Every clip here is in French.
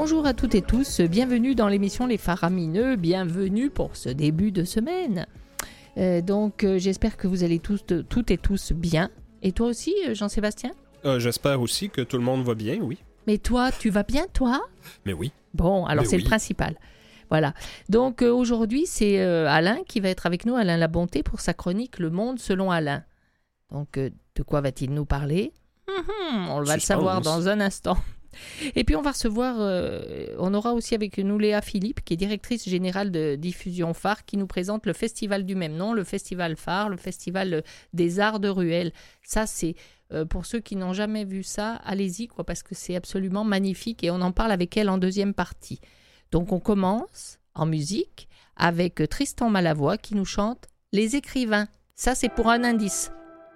Bonjour à toutes et tous, bienvenue dans l'émission Les Faramineux, bienvenue pour ce début de semaine. J'espère que vous allez toutes et tous bien. Et toi aussi, Jean-Sébastien ? J'espère aussi que tout le monde va bien, oui. Mais toi, tu vas bien, toi ? Mais oui. Bon, alors Mais c'est oui. le principal. Voilà. Donc aujourd'hui, c'est Alain qui va être avec nous, Alain Labonté, pour sa chronique Le Monde selon Alain. Donc, de quoi va-t-il nous parler ? On va le savoir dans un instant. Et puis on va recevoir, on aura aussi avec nous Léa Philippe, qui est directrice générale de diffusion phare, qui nous présente le festival du même nom, le festival phare, le festival des arts de Ruelle. Ça, c'est pour ceux qui n'ont jamais vu ça, allez-y, parce que c'est absolument magnifique et on en parle avec elle en deuxième partie. Donc on commence en musique avec Tristan Malavoie qui nous chante Les écrivains. Ça, c'est pour un indice.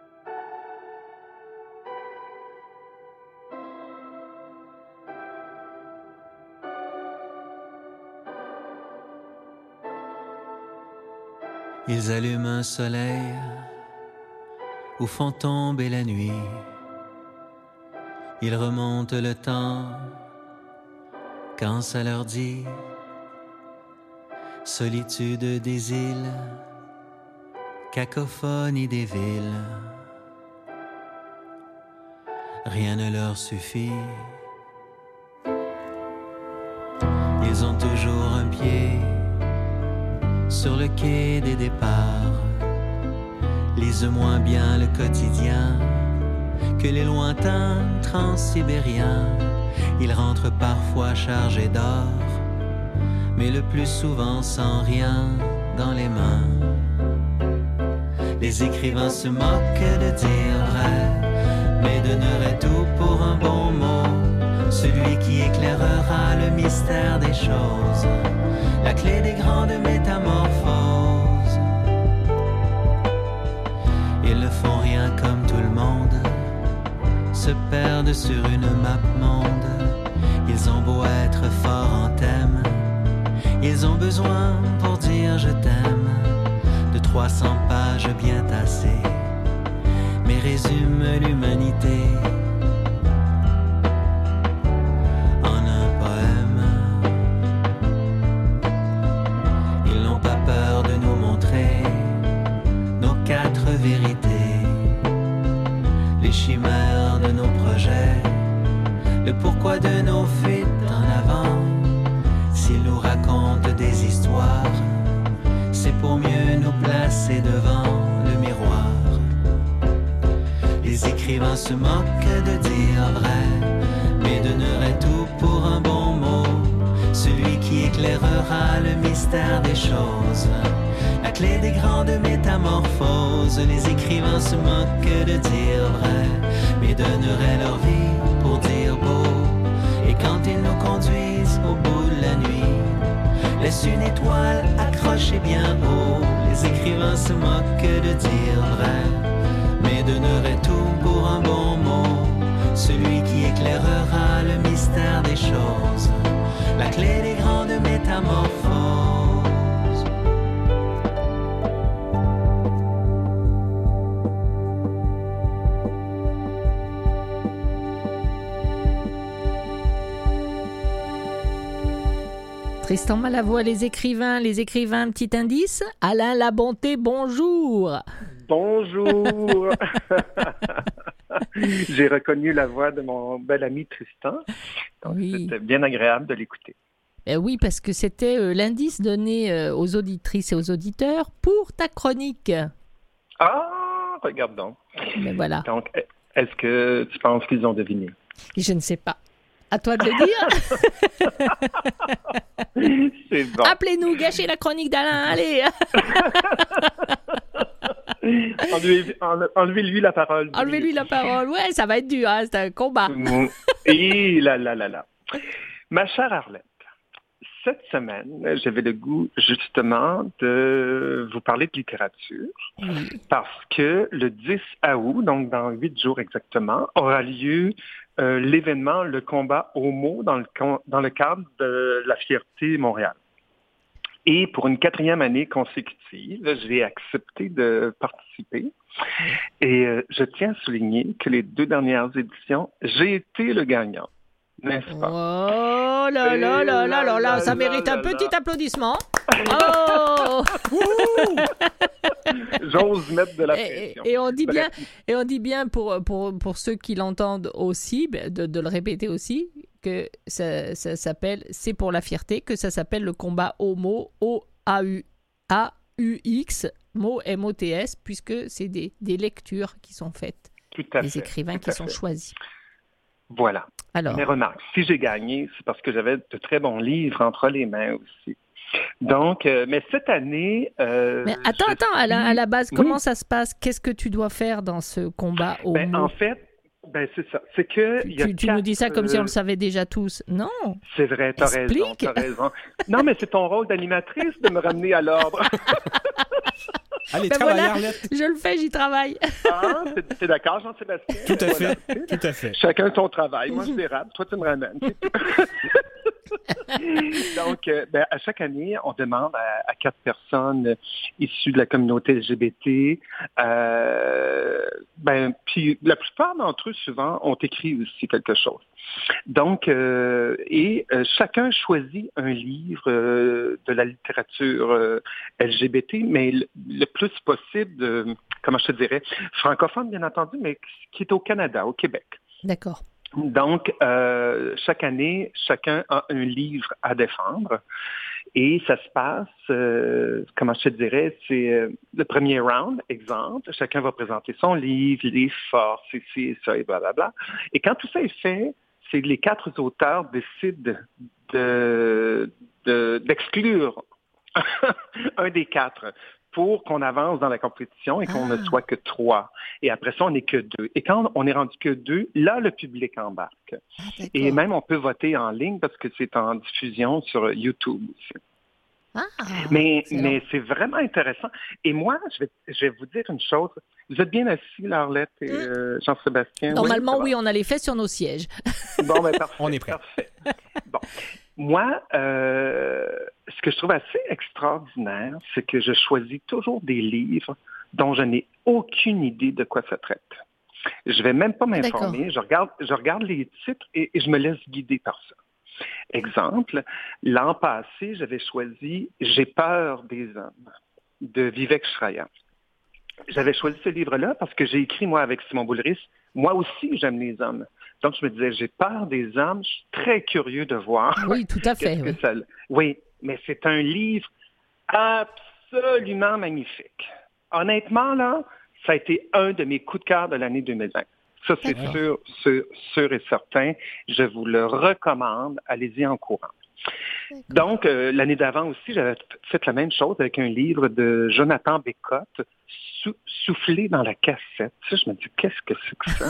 Ils allument un soleil où font tomber la nuit. Ils remontent le temps quand ça leur dit. Solitude des îles, cacophonie des villes. Rien ne leur suffit. Ils ont toujours un pied sur le quai des départs, lisent moins bien le quotidien que les lointains transsibériens. Ils rentrent parfois chargés d'or, mais le plus souvent sans rien dans les mains. Les écrivains se moquent de dire vrai, mais donneraient tout pour un bon mot, celui qui éclairera le mystère des choses, la clé des grandes métamorphoses. Ils ne font rien comme tout le monde, se perdent sur une map monde. Ils ont beau être forts en thème, ils ont besoin pour dire je t'aime de 300 pages bien tassées, mais résument l'humanité en un poème. Ils n'ont pas peur de nous montrer nos 4 vérités, les chimères de nos projets, le pourquoi de nos fuites en avant. S'ils nous racontent des histoires, c'est pour mieux nous placer devant le miroir. Les écrivains se moquent de dire vrai, mais donneraient tout pour un bon mot, celui qui éclairera le mystère des choses, la clé des grandes métamorphoses. Les écrivains se moquent de dire vrai, mais donneraient leur vie pour dire beau. Et quand ils nous conduisent au bout de la nuit, laisse une étoile accrochée bien haut. Les écrivains se moquent de dire vrai, mais donneraient tout pour un bon mot, celui qui éclairera le mystère des choses, la clé des grandes métamorphoses. Tristan Malavoie, les écrivains, petit indice. Alain Labonté, bonjour. Bonjour. J'ai reconnu la voix de mon bel ami Tristan. Donc Oui. C'était bien agréable de l'écouter. Oui, parce que c'était l'indice donné aux auditrices et aux auditeurs pour ta chronique. Ah, regarde donc. Mais voilà, Donc, est-ce que tu penses qu'ils ont deviné? je ne sais pas. À toi de le dire. C'est bon. Appelez-nous, gâchez la chronique d'Alain, allez. Enlevez-lui la parole. Enlevez-lui la parole. Ouais, ça va être dur, hein, c'est un combat. Et là. Ma chère Arlette, cette semaine, j'avais le goût justement de vous parler de littérature parce que le 10 août, donc dans 8 jours exactement, aura lieu l'événement Le combat homo dans le cadre de la Fierté Montréal. Et pour une 4e année consécutive, j'ai accepté de participer. Et je tiens à souligner que les 2 dernières éditions, j'ai été le gagnant. N'est-ce pas? Oh là là là là là là, ça mérite un petit applaudissement. Oh! J'ose mettre de la pression. Et on dit bien pour ceux qui l'entendent aussi, de le répéter aussi, que ça s'appelle, c'est pour la fierté, que ça s'appelle le combat homo, O-A-U-X, mot M-O-T-S, puisque c'est des lectures qui sont faites, des écrivains qui sont choisis. Voilà. Alors, mais remarque, si j'ai gagné, c'est parce que j'avais de très bons livres entre les mains aussi. Donc, mais cette année... mais attends, à la base, comment ça se passe? Qu'est-ce que tu dois faire dans ce combat homo? En fait, c'est ça. C'est que tu nous dis ça comme si on le savait déjà tous. Non. C'est vrai, t'as raison. Non, mais c'est ton rôle d'animatrice de me ramener à l'ordre. Allez, travaille, Arlette. Je le fais, j'y travaille. Ah, t'es d'accord, Jean-Sébastien? Tout à fait. Chacun son travail. Moi, je dérape. Toi, tu me ramènes. Donc, à chaque année, on demande à 4 personnes issues de la communauté LGBT. Puis la plupart d'entre eux, souvent, ont écrit aussi quelque chose. Donc, chacun choisit un livre de la littérature LGBT, mais le plus possible, comment je te dirais, francophone, bien entendu, mais qui est au Canada, au Québec. D'accord. Donc, chaque année, chacun a un livre à défendre. Et ça se passe, comment je te dirais, c'est le premier round, exemple. Chacun va présenter son livre, les forces, ici, ça, et blablabla. Et quand tout ça est fait, c'est que les 4 auteurs décident d'exclure un des 4 pour qu'on avance dans la compétition et qu'on ne soit que 3. Et après ça, on n'est que 2. Et quand on est rendu que 2, là, le public embarque. Et même, on peut voter en ligne parce que c'est en diffusion sur YouTube aussi. Mais c'est vraiment intéressant. Et moi, je vais vous dire une chose. Vous êtes bien assis, Arlette et Jean-Sébastien? Normalement, oui, on a les fesses sur nos sièges. Bon, ben parfait. On est prêt. Parfait. Bon. Moi, ce que je trouve assez extraordinaire, c'est que je choisis toujours des livres dont je n'ai aucune idée de quoi ça traite. Je vais même pas m'informer. Je regarde les titres et je me laisse guider par ça. Exemple, l'an passé, j'avais choisi « J'ai peur des hommes » de Vivek Shraya. J'avais choisi ce livre-là parce que j'ai écrit, moi, avec Simon Boulris, moi aussi, j'aime les hommes. Donc, je me disais, j'ai peur des hommes, je suis très curieux de voir. Oui, tout à fait. Oui, mais c'est un livre absolument magnifique. Honnêtement, là, ça a été un de mes coups de cœur de l'année 2020. Ça, c'est sûr et certain. Je vous le recommande. Allez-y en courant. Donc, l'année d'avant aussi, j'avais fait la même chose avec un livre de Jonathan Bécotte, Souffler dans la cassette. Ça, je me dis, qu'est-ce que c'est que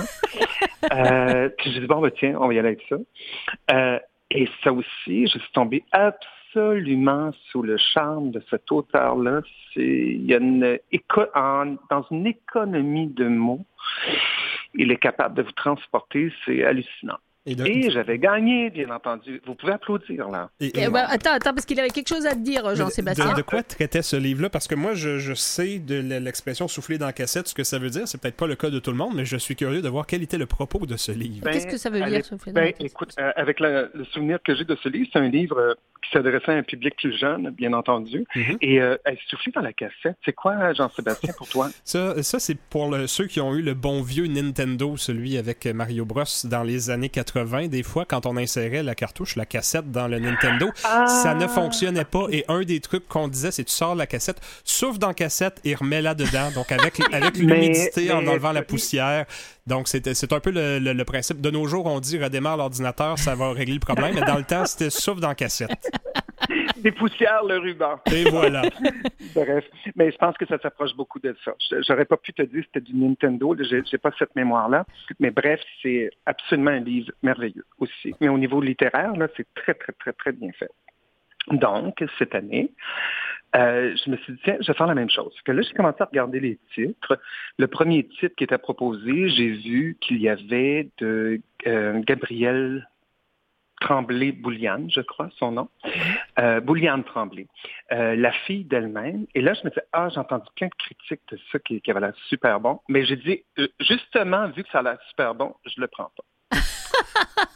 ça? Puis j'ai dit, bon, tiens, on va y aller avec ça. Et ça aussi, je suis tombé absolument sous le charme de cet auteur-là. Il y a dans une économie de mots, il est capable de vous transporter, c'est hallucinant. Et j'avais gagné, bien entendu. Vous pouvez applaudir, là. Attends, parce qu'il avait quelque chose à te dire, Jean-Sébastien. De quoi traitait ce livre-là? Parce que moi, je sais de l'expression « souffler dans la cassette », ce que ça veut dire. C'est peut-être pas le cas de tout le monde, mais je suis curieux de voir quel était le propos de ce livre. Qu'est-ce que ça veut dire, souffler dans la cassette? Écoute, avec le souvenir que j'ai de ce livre, c'est un livre qui s'adressait à un public plus jeune, bien entendu. Mm-hmm. Et souffler dans la cassette, c'est quoi, Jean-Sébastien, pour toi? Ça c'est pour ceux qui ont eu le bon vieux Nintendo, celui avec Mario Bros dans les années 80. Des fois, quand on insérait la cartouche, la cassette dans le Nintendo, ça ne fonctionnait pas. Et un des trucs qu'on disait, c'est tu sors la cassette, souffle dans la cassette et remets-la dedans. Donc, avec l'humidité, en enlevant la poussière. Donc, c'est un peu le principe. De nos jours, on dit redémarre l'ordinateur, ça va régler le problème. Mais dans le temps, c'était souffle dans la cassette. Des poussières, le ruban. Et voilà. Bref, mais je pense que ça s'approche beaucoup de ça. J'aurais pas pu te dire que c'était du Nintendo, j'ai pas cette mémoire-là. Mais bref, c'est absolument un livre merveilleux aussi. Mais au niveau littéraire, là, c'est très, très, très, très bien fait. Donc, cette année, je me suis dit, tiens, je vais faire la même chose. Que là, j'ai commencé à regarder les titres. Le premier titre qui était proposé, j'ai vu qu'il y avait de Gabrielle Tremblay-Bouliane, je crois, son nom. Bouliane Tremblay. La fille d'elle-même. Et là, je me disais, j'ai entendu plein de critiques de ça qui avait l'air super bon. Mais j'ai dit, justement, vu que ça a l'air super bon, je le prends pas.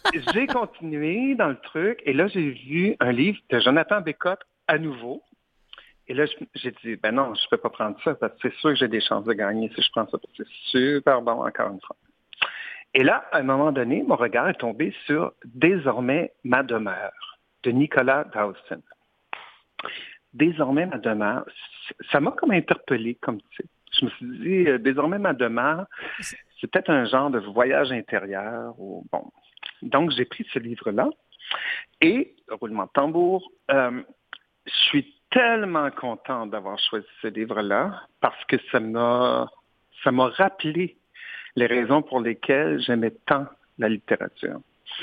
j'ai continué dans le truc et là, j'ai vu un livre de Jonathan Bécotte à nouveau. Et là, j'ai dit, ben non, je peux pas prendre ça parce que c'est sûr que j'ai des chances de gagner si je prends ça parce que c'est super bon encore une fois. Et là, à un moment donné, mon regard est tombé sur Désormais ma demeure de Nicolas Dawson. Désormais ma demeure, ça m'a comme interpellé comme titre. Je me suis dit, Désormais ma demeure, c'est peut-être un genre de voyage intérieur. Ou, bon. Donc, j'ai pris ce livre-là et, roulement de tambour, je suis tellement content d'avoir choisi ce livre-là parce que ça m'a rappelé les raisons pour lesquelles j'aimais tant la littérature.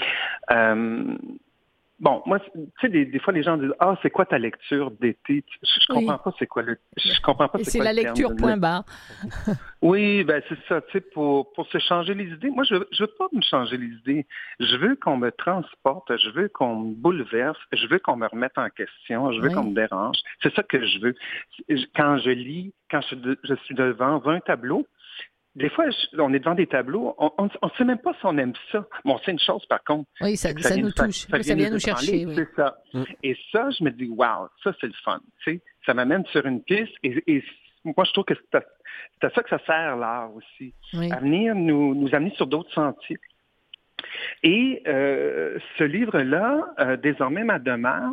Bon, moi, tu sais, des fois, les gens disent « Ah, c'est quoi ta lecture d'été? » Je comprends pas c'est quoi le... Je comprends pas c'est quoi la lecture point barre. Oui, ben c'est ça, tu sais, pour se changer les idées. Moi, je veux pas me changer les idées. Je veux qu'on me transporte, je veux qu'on me bouleverse, je veux qu'on me remette en question, je veux qu'on me dérange. C'est ça que je veux. Quand je lis, quand je suis devant un tableau, des fois, on est devant des tableaux, on ne sait même pas si on aime ça. Bon, c'est une chose, par contre. Oui, ça nous touche. Ça vient nous chercher. Oui. C'est ça. Et ça, je me dis, wow, ça, c'est le fun. Tu sais, ça m'amène sur une piste. Et moi, je trouve que c'est à ça que ça sert, l'art aussi. Oui. À venir nous amener sur d'autres sentiers. Et ce livre-là, Désormais ma demeure,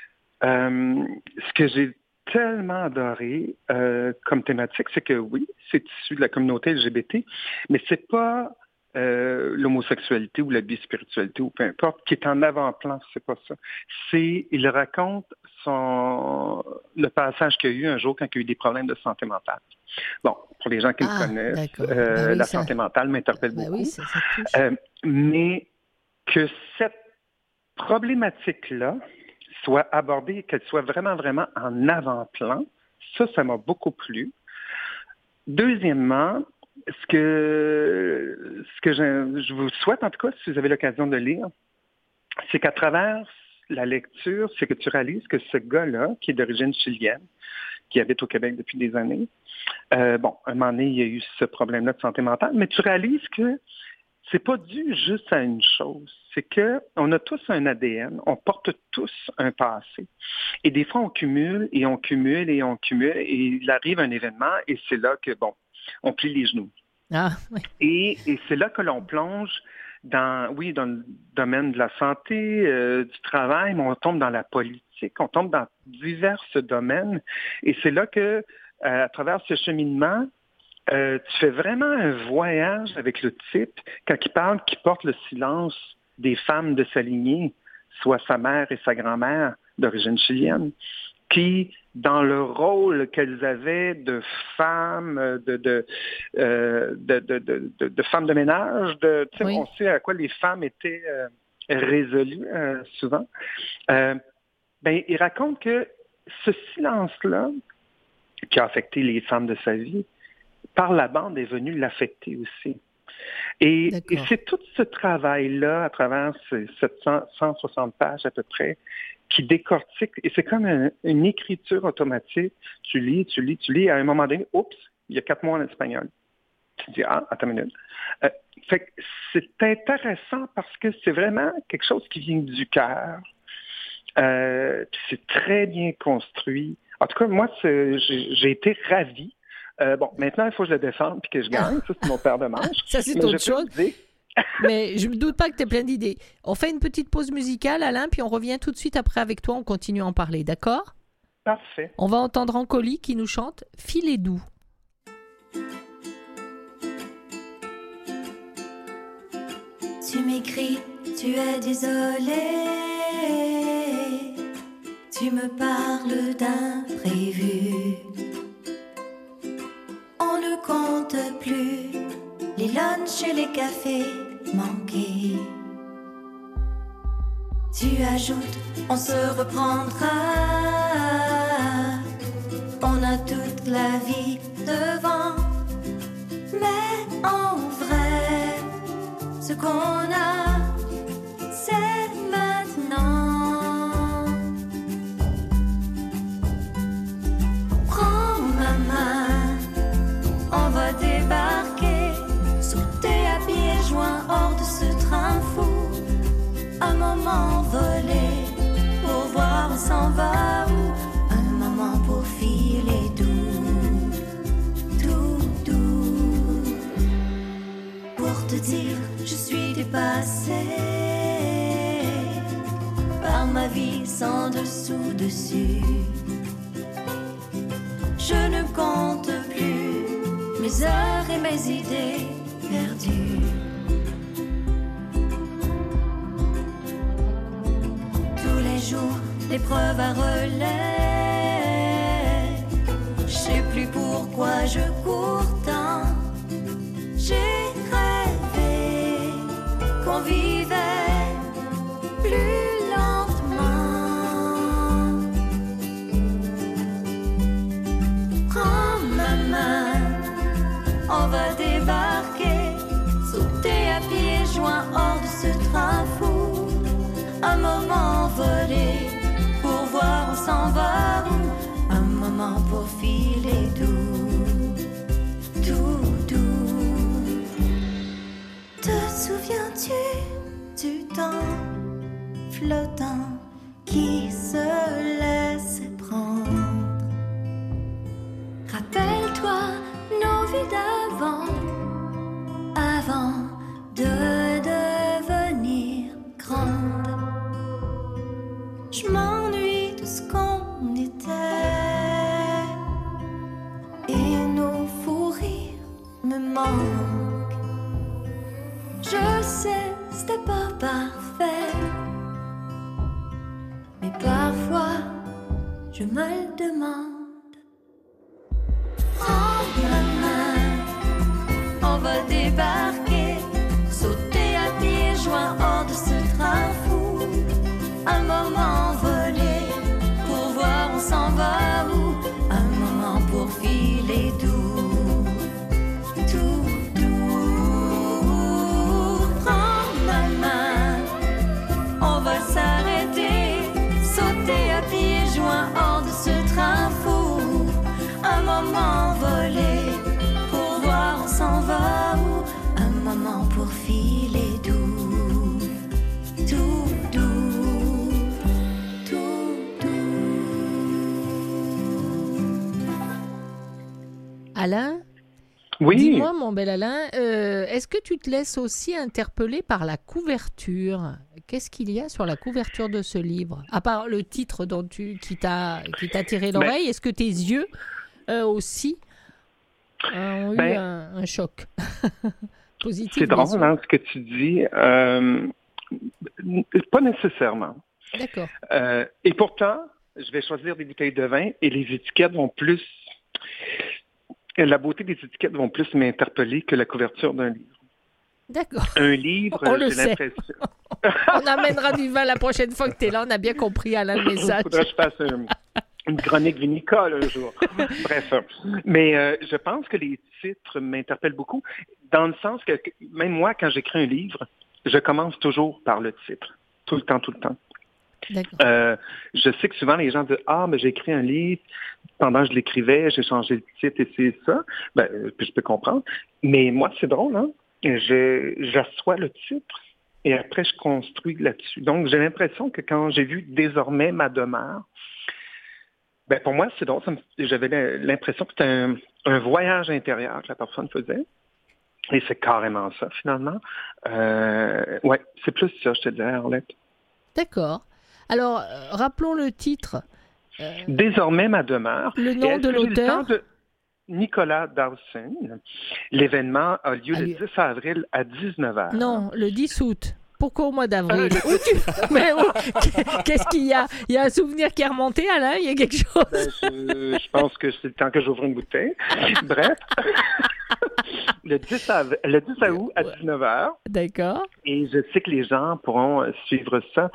ce que j'ai tellement adoré comme thématique, c'est que oui, c'est issu de la communauté LGBT, mais c'est pas l'homosexualité ou la bispiritualité ou peu importe qui est en avant-plan, c'est pas ça. Il raconte le passage qu'il y a eu un jour quand il y a eu des problèmes de santé mentale. Bon, pour les gens qui le connaissent, la santé mentale m'interpelle beaucoup. Oui, ça touche. Mais que cette problématique-là soit abordée, qu'elle soit vraiment, vraiment en avant-plan, ça m'a beaucoup plu. Deuxièmement, ce que je vous souhaite, en tout cas, si vous avez l'occasion de lire, c'est qu'à travers la lecture, c'est que tu réalises que ce gars-là, qui est d'origine chilienne, qui habite au Québec depuis des années, un moment donné, il y a eu ce problème-là de santé mentale, mais tu réalises que c'est pas dû juste à une chose. C'est que on a tous un ADN, on porte tous un passé. Et des fois, on cumule, et il arrive un événement, et c'est là que, on plie les genoux. Ah, oui. Et c'est là que l'on plonge dans le domaine de la santé, du travail, mais on tombe dans la politique, on tombe dans divers domaines. Et c'est là que, à travers ce cheminement, tu fais vraiment un voyage avec le type quand il parle qu'il porte le silence des femmes de sa lignée, soit sa mère et sa grand-mère d'origine chilienne, qui, dans le rôle qu'elles avaient de femmes, de femmes de ménage, oui. On sait à quoi les femmes étaient résolues souvent. Il raconte que ce silence-là, qui a affecté les femmes de sa vie, par la bande est venu l'affecter aussi. Et c'est tout ce travail-là, à travers ces 160 pages à peu près, qui décortique, et c'est comme une écriture automatique. Tu lis, et à un moment donné, oups, il y a 4 mots en espagnol. Tu dis, attends une minute. Fait que c'est intéressant parce que c'est vraiment quelque chose qui vient du cœur. C'est très bien construit. En tout cas, moi, j'ai été ravi. Maintenant, il faut que je le défende puis que je gagne. Ça, c'est mon père de manche. Ça, c'est autre chose. Mais je ne me doute pas que tu aies plein d'idées. On fait une petite pause musicale, Alain, puis on revient tout de suite après avec toi. On continue à en parler, d'accord? Parfait. On va entendre Ancoli qui nous chante « Filet doux ». Tu m'écris, tu es désolé. Tu me parles d'imprévu. On ne compte plus les lunchs et les cafés manqués. Tu ajoutes, on se reprendra. On a toute la vie devant. Mais en vrai, ce qu'on a, c'est maintenant. Prends ma main, on va débarquer, sauter à pieds joints hors de ce train fou. passer par ma vie sans dessous-dessus. Je ne compte plus mes heures et mes idées perdues. Tous les jours, l'épreuve à relais. Je sais plus pourquoi je cours tant. J'ai rêvé qu'on vivait plus lentement. Prends ma main, on va débarquer, sauter à pieds joints hors de ce train fou. Un moment volé pour voir où s'en va où. Un moment pour filer doux, doux, doux. Te souviens-tu du temps flottant qui se laisse prendre? Rappelle-toi nos vies d'avant, avant de devenir grande. Je m'ennuie de ce qu'on était et nos fous rires me manquent. Je sais, c'était pas parfait, mais parfois je me le demande. Prends ma main, on va débarquer, sauter à pieds joints hors de ce train fou. Un moment volé pour voir on s'en va où. Un moment pour filer doux, tout doux. Prends ma main, on va s'arrêter, sauter à pieds joints hors de ce train fou. Un moment volé pour voir on s'en va où. Un moment pour filer doux, tout doux. Alain, Oui. dis-moi, mon bel Alain, est-ce que tu te laisses aussi interpeller par la couverture? Qu'est-ce qu'il y a sur la couverture de ce livre? À part le titre qui t'a tiré l'oreille, est-ce que tes yeux aussi ont eu un choc positif? C'est drôle, hein, ce que tu dis. Pas nécessairement. D'accord. Et pourtant, je vais choisir des bouteilles de vin et les étiquettes vont plus... La beauté des étiquettes vont plus m'interpeller que la couverture d'un livre. D'accord. Un livre, On le j'ai sait. l'impression... On amènera du vin la prochaine fois que tu es là. On a bien compris, Alain, le message. Faudrait que je fasse une chronique vinicole un jour. Bref. Mais je pense que les titres m'interpellent beaucoup, dans le sens que même moi, quand j'écris un livre, je commence toujours par le titre. Tout le temps, tout le temps. D'accord. Je sais que souvent les gens disent « Ah, mais j'ai écrit un livre, pendant que je l'écrivais, j'ai changé le titre et c'est ça. » Puis je peux comprendre. Mais moi, c'est drôle, hein? J'assois le titre et après, je construis là-dessus. Donc, j'ai l'impression que quand j'ai vu « Désormais ma demeure », pour moi, c'est drôle. J'avais l'impression que c'était un voyage intérieur que la personne faisait. Et c'est carrément ça, finalement. Ouais, c'est plus ça, je te dirais, Arlette. D'accord. Alors, rappelons le titre. Désormais ma demeure. Le nom de l'auteur. Nicolas Dawson. L'événement a lieu le 10 avril à 19h. Non, le 10 août. Pourquoi au mois d'avril? Qu'est-ce qu'il y a? Il y a un souvenir qui est remonté, Alain? Il y a quelque chose? Je pense que c'est le temps que j'ouvre une bouteille. Bref. Le 10 août à 19h. D'accord. Et je sais que les gens pourront suivre ça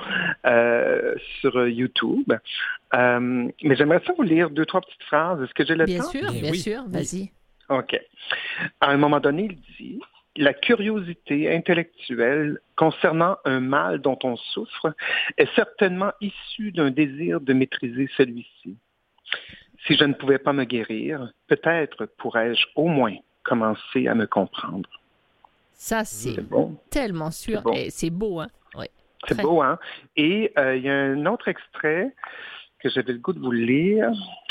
sur YouTube. Mais j'aimerais ça vous lire 2-3 petites phrases. Est-ce que j'ai le temps? Bien sûr. Vas-y. OK. À un moment donné, il dit... La curiosité intellectuelle concernant un mal dont on souffre est certainement issue d'un désir de maîtriser celui-ci. Si je ne pouvais pas me guérir, peut-être pourrais-je au moins commencer à me comprendre. Ça, c'est bon. Tellement sûr. C'est beau, hein? Oui. C'est beau, hein? Et il y a un autre extrait que j'avais le goût de vous lire.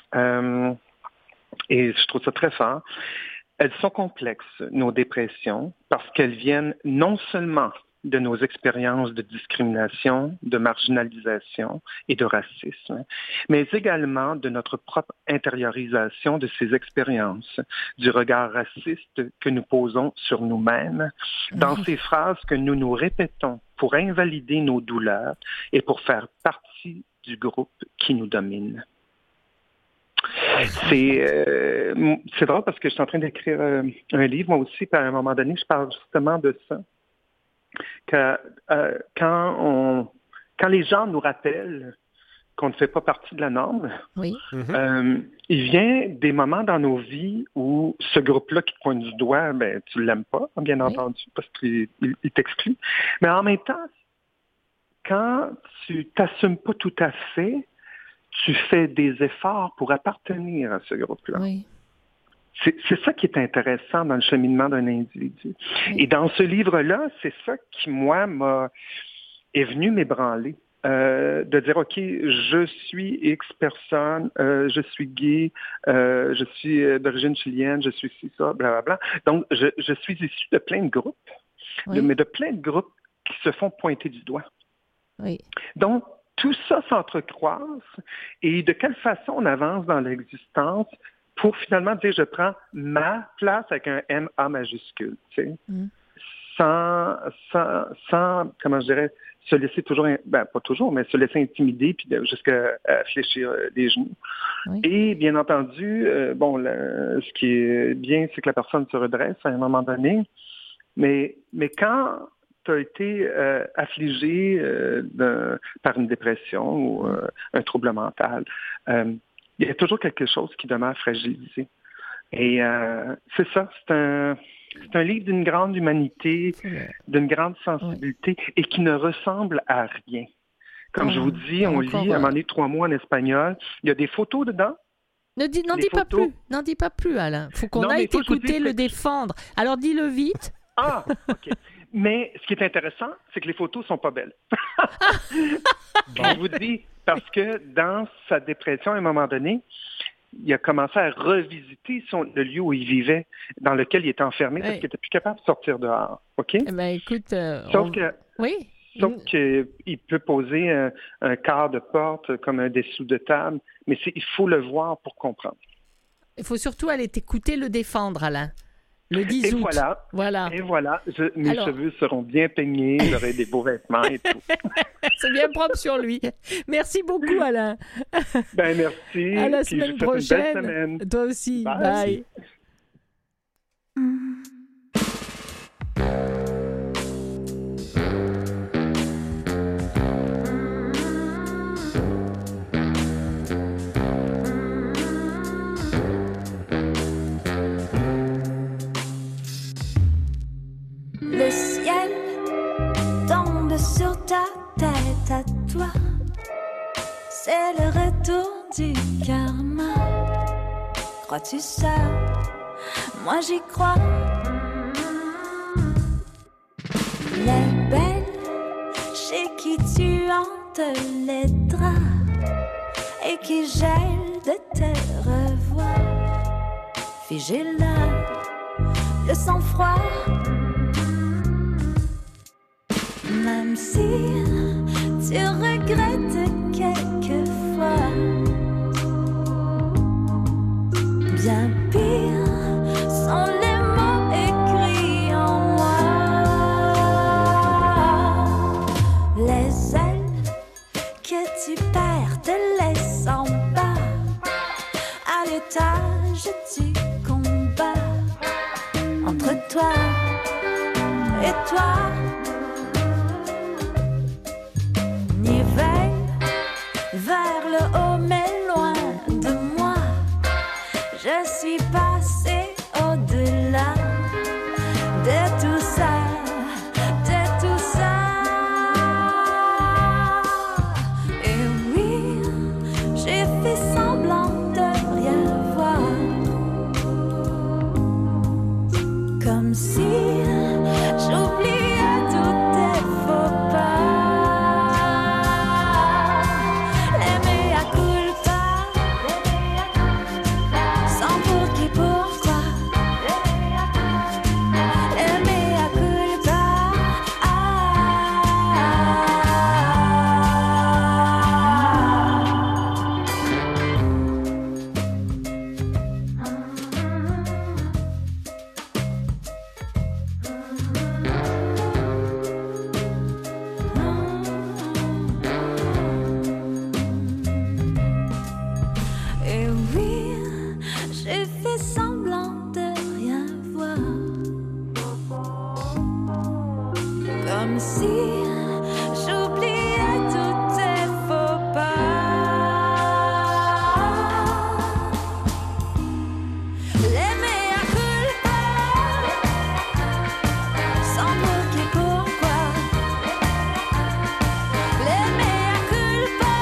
Et je trouve ça très fort. Elles sont complexes, nos dépressions, parce qu'elles viennent non seulement de nos expériences de discrimination, de marginalisation et de racisme, mais également de notre propre intériorisation de ces expériences, du regard raciste que nous posons sur nous-mêmes, dans ces phrases que nous nous répétons pour invalider nos douleurs et pour faire partie du groupe qui nous domine. C'est drôle parce que je suis en train d'écrire un livre, moi aussi, puis à un moment donné, je parle justement de ça. Que quand les gens nous rappellent qu'on ne fait pas partie de la norme, oui. Il vient des moments dans nos vies où ce groupe-là qui te pointe du doigt, ben, tu ne l'aimes pas, bien entendu, parce qu'il t'exclut. Mais en même temps, quand tu t'assumes pas tout à fait, tu fais des efforts pour appartenir à ce groupe-là. Oui. C'est ça qui est intéressant dans le cheminement d'un individu. Oui. Et dans ce livre-là, c'est ça qui, moi, est venu m'ébranler. De dire, OK, je suis X personne, je suis gay, je suis d'origine chilienne, je suis ci, ça, blablabla. Donc, je suis issu de plein de groupes, oui. mais de plein de groupes qui se font pointer du doigt. Oui. Donc, tout ça s'entrecroise et de quelle façon on avance dans l'existence pour finalement dire, je prends ma place avec un M-A majuscule, tu sais, sans, comment je dirais, se laisser toujours, ben pas toujours, mais se laisser intimider puis jusqu'à fléchir les genoux. Oui. Et bien entendu, ce qui est bien, c'est que la personne se redresse à un moment donné, mais quand tu as été affligé par une dépression ou un trouble mental, il y a toujours quelque chose qui demeure fragilisé. Et c'est ça, c'est un livre d'une grande humanité, d'une grande sensibilité et qui ne ressemble à rien. Comme je vous dis, on lit à un moment donné 3 mots en espagnol. Il y a des photos dedans. N'en dis pas plus, Alain. Il faut qu'on aille t'écouter le défendre. Alors dis-le vite. Ah, OK. Mais ce qui est intéressant, c'est que les photos sont pas belles. Je vous dis, parce que dans sa dépression, à un moment donné, il a commencé à revisiter le lieu où il vivait, dans lequel il était enfermé, parce qu'il n'était plus capable de sortir dehors. OK? Eh bien, écoute... Sauf oui. qu'il peut poser un quart de porte comme un dessous de table, mais il faut le voir pour comprendre. Il faut surtout aller t'écouter le défendre, Alain. Le 10 août. Voilà. Et voilà. Mes cheveux seront bien peignés, j'aurai des beaux vêtements et tout. C'est bien propre sur lui. Merci beaucoup, Alain. Ben merci. À la semaine prochaine. Une belle semaine. Toi aussi. Bye. Le ciel tombe sur ta tête à toi. C'est le retour du karma. Crois-tu ça? Moi j'y crois. Les belles chez qui tu hantes les draps et qui gèlent de te revoir. Figé là, le sang-froid. Même si tu regrettes quelquefois, bien pire sont les mots écrits en moi. Les ailes que tu perds te laissent en bas, à l'étage du combat, entre toi et toi. Vers le haut mais loin de moi, je suis passée au-delà de tout ça, de tout ça. Et oui, j'ai fait semblant de rien voir, comme si j'oubliais tous tes faux pas. Sans pour qui pour toi. fais semblant de rien voir. Comme si j'oubliais tous tes faux pas. Les mea culpa, sans moquer pourquoi. Les mea culpa,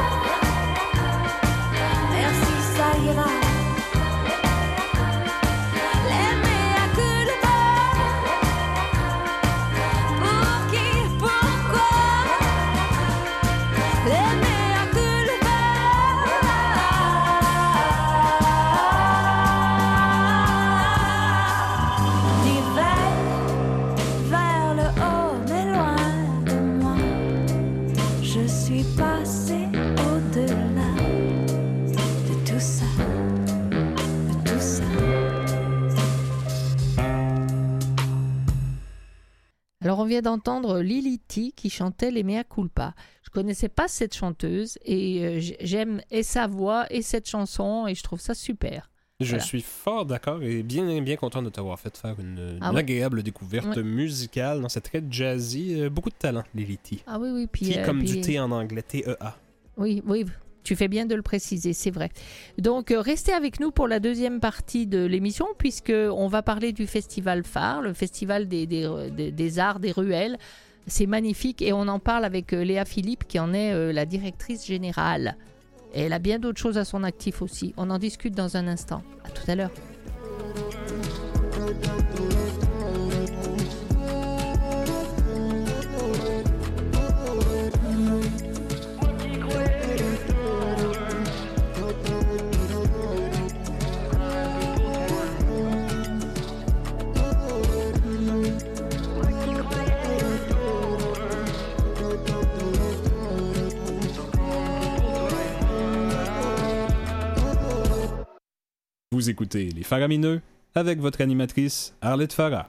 merci ça ira. Les mea culpa, pour qui, pourquoi. Les mea culpa, d'hiver vers le haut mais loin de moi. Je suis passée au-delà de tout ça, de tout ça. Alors, on vient d'entendre Lily T qui chantait les Mea Culpa. Je connaissais pas cette chanteuse et j'aime et sa voix et cette chanson et je trouve ça super. Je Voilà. suis fort d'accord et bien content de t'avoir fait faire une Ah ouais. agréable découverte Ouais. musicale. Non, c'est très jazzy. Beaucoup de talent, Lily T. Ah oui, oui. Puis, T comme puis- du thé en anglais, T-E-A. Oui, oui. Tu fais bien de le préciser, c'est vrai. Donc, restez avec nous pour la deuxième partie de l'émission, puisqu'on va parler du Festival Phare, le Festival des arts des ruelles. C'est magnifique et on en parle avec Léa Philippe, qui en est la directrice générale. Et elle a bien d'autres choses à son actif aussi. On en discute dans un instant. À tout à l'heure. Vous écoutez Les Faramineux avec votre animatrice Arlette Farah.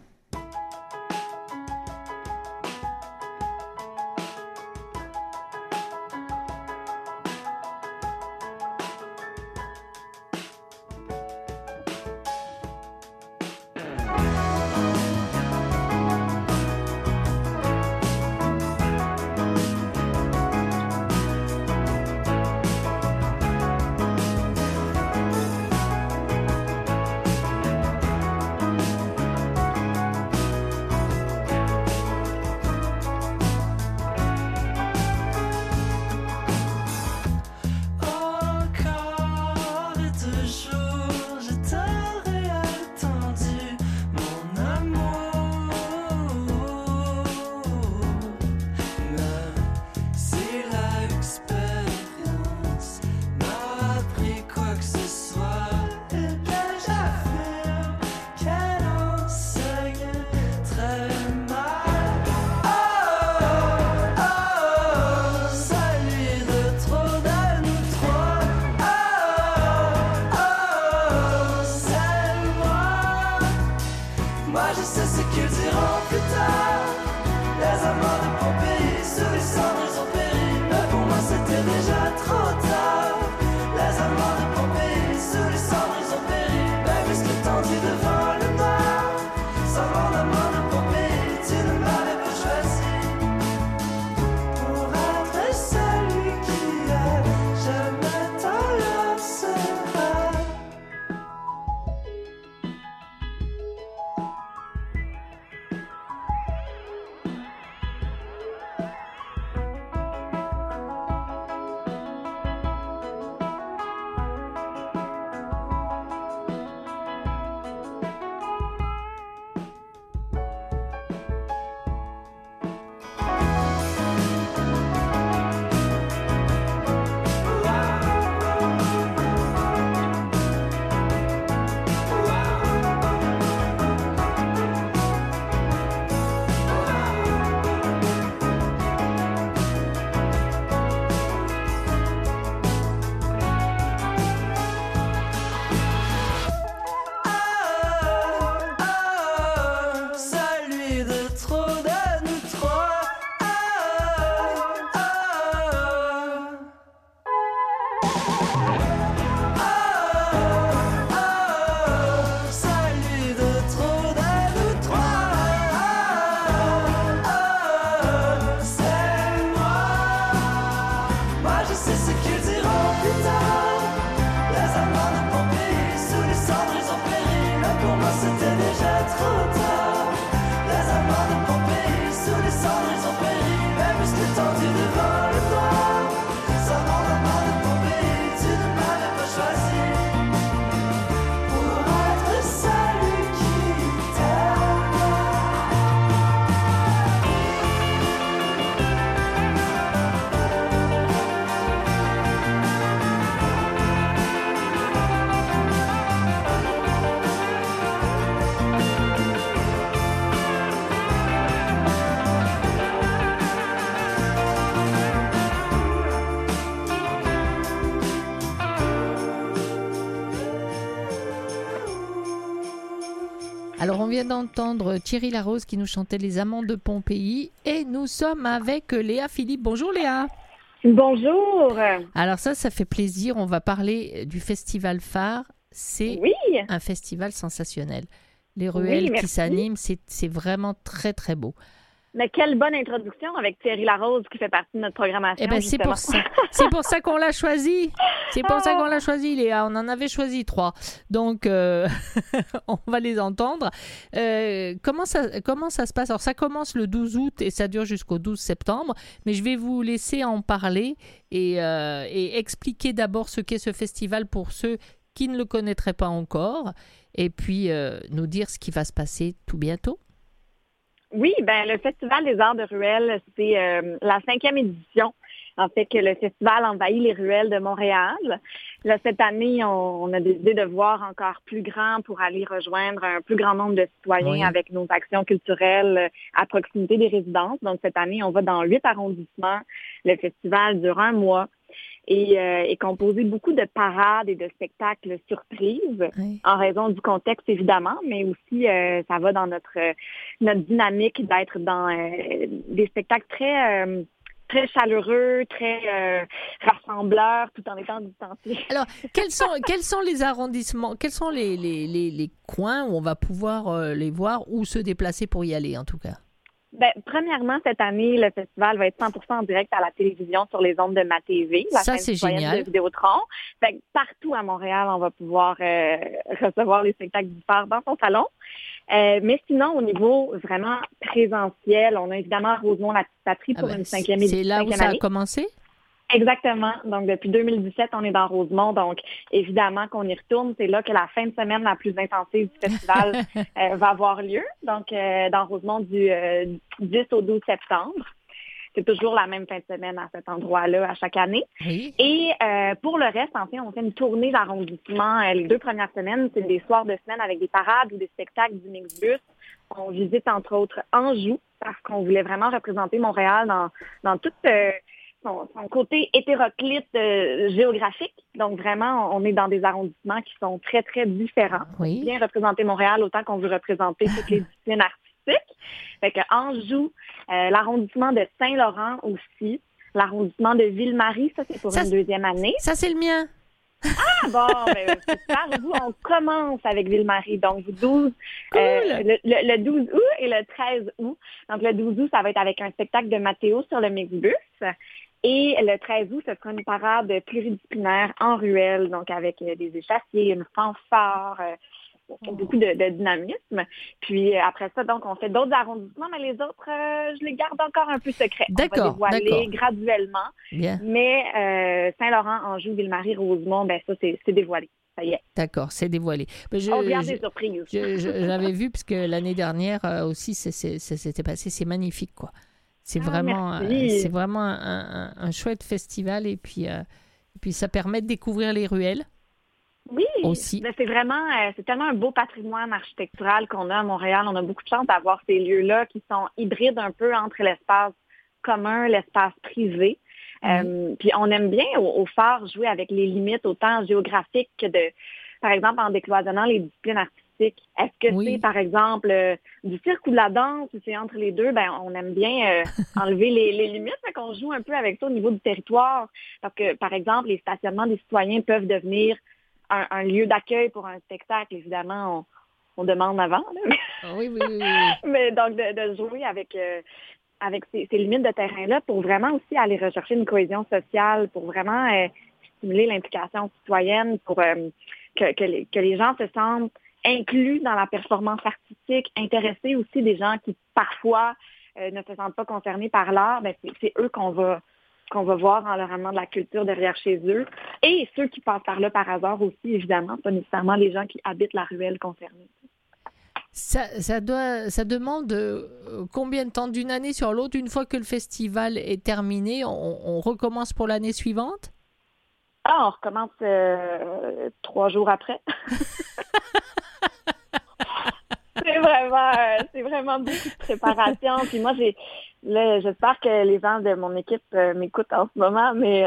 ont péri, mais pour moi c'était déjà trop tard. Les amants de Pompéi, sous les cendres ils ont péri, mais muscles tendus devant le phare. Savant l'amant de Pompéi, tu ne m'avais pas choisi pour être celui qui t'aime. Alors, on vient d'entendre Thierry Larose qui nous chantait Les Amants de Pompéi et nous sommes avec Léa Philippe. Bonjour Léa. Bonjour. Alors ça fait plaisir. On va parler du festival phare. C'est Oui. un festival sensationnel. Les ruelles qui s'animent, c'est vraiment très, très beau. Mais quelle bonne introduction avec Thierry Larose qui fait partie de notre programmation. Eh bien, c'est pour ça. C'est pour ça qu'on l'a choisi. C'est pour ça qu'on l'a choisi, Léa. On en avait choisi 3. Donc, on va les entendre. Comment ça se passe? Alors, ça commence le 12 août et ça dure jusqu'au 12 septembre. Mais je vais vous laisser en parler et expliquer d'abord ce qu'est ce festival pour ceux qui ne le connaîtraient pas encore. Et puis, nous dire ce qui va se passer tout bientôt. Oui, ben le Festival des Arts de Ruelle, c'est la 5e édition. En fait, que le festival envahit les ruelles de Montréal. Là, cette année, on a décidé de voir encore plus grand pour aller rejoindre un plus grand nombre de citoyens avec nos actions culturelles à proximité des résidences. Donc, cette année, on va dans 8 arrondissements. Le festival dure 1 mois. Et est composé beaucoup de parades et de spectacles surprises, en raison du contexte évidemment, mais aussi ça va dans notre dynamique d'être dans des spectacles très chaleureux, très rassembleurs, tout en étant distanciés. Alors, quels sont les arrondissements, quels sont les coins où on va pouvoir les voir ou se déplacer pour y aller en tout cas? Ben, premièrement, cette année, le festival va être 100% en direct à la télévision sur les ondes de MaTV, la chaîne citoyenne de Vidéotron. Fait que partout à Montréal, on va pouvoir recevoir les spectacles du phare dans son salon. Mais sinon, au niveau vraiment présentiel, on a évidemment Rosemont la petite patrie pour une 5e édition. C'est là où ça a commencé? Exactement. Donc, depuis 2017, on est dans Rosemont. Donc, évidemment qu'on y retourne. C'est là que la fin de semaine la plus intensive du festival va avoir lieu. Donc, dans Rosemont du 10 au 12 septembre. C'est toujours la même fin de semaine à cet endroit-là à chaque année. Oui. Et pour le reste, en fait, on fait une tournée d'arrondissement. Les 2 premières semaines, c'est des soirs de semaine avec des parades ou des spectacles du Mixbus. On visite, entre autres, Anjou, parce qu'on voulait vraiment représenter Montréal dans toute... son côté hétéroclite géographique. Donc, vraiment, on est dans des arrondissements qui sont très, très différents. Oui. Bien représenter Montréal autant qu'on veut représenter toutes les disciplines artistiques. Fait que Anjou, l'arrondissement de Saint-Laurent aussi, l'arrondissement de Ville-Marie, ça, c'est pour une 2e année. Ça, c'est le mien. Ah bon, ben, c'est super. On commence avec Ville-Marie. Donc, le 12 août et le 13 août. Donc, le 12 août, ça va être avec un spectacle de Mathéo sur le Mixbus. Et le 13 août, ce sera une parade pluridisciplinaire en ruelle, donc avec des échassiers, une fanfare, beaucoup de dynamisme. Puis après ça, donc, on fait d'autres arrondissements, mais les autres, je les garde encore un peu secrets. D'accord, on va dévoiler graduellement. Bien. Mais Saint-Laurent, Anjou, Ville-Marie, Rosemont, ben ça, c'est dévoilé. Ça y est. D'accord, c'est dévoilé. On garde des surprises. J'avais vu, puisque l'année dernière aussi, ça s'était passé. C'est magnifique, quoi. C'est vraiment un chouette festival et puis ça permet de découvrir les ruelles. Oui, aussi. C'est tellement un beau patrimoine architectural qu'on a à Montréal. On a beaucoup de chance d'avoir ces lieux-là qui sont hybrides un peu entre l'espace commun, l'espace privé. Puis on aime bien au phare jouer avec les limites autant géographiques que par exemple, en décloisonnant les disciplines artistiques. Est-ce que c'est, par exemple, du cirque ou de la danse, ou c'est entre les deux? Ben, on aime bien enlever les limites, qu'on joue un peu avec ça au niveau du territoire. Parce que, par exemple, les stationnements des citoyens peuvent devenir un lieu d'accueil pour un spectacle. Évidemment, on demande avant. Là. Oui. Mais donc, de jouer avec ces limites de terrain-là pour vraiment aussi aller rechercher une cohésion sociale, pour vraiment stimuler l'implication citoyenne, pour que les gens se sentent inclus dans la performance artistique, intéresser aussi des gens qui parfois ne se sentent pas concernés par l'art, ben c'est eux qu'on va voir en leur amenant de la culture derrière chez eux. Et ceux qui passent par là par hasard aussi, évidemment, pas nécessairement les gens qui habitent la ruelle concernée. Ça demande combien de temps d'une année sur l'autre? Une fois que le festival est terminé, on recommence pour l'année suivante? On recommence 3 jours après. C'est vraiment beaucoup de préparation. Puis moi, j'espère que les gens de mon équipe m'écoutent en ce moment, mais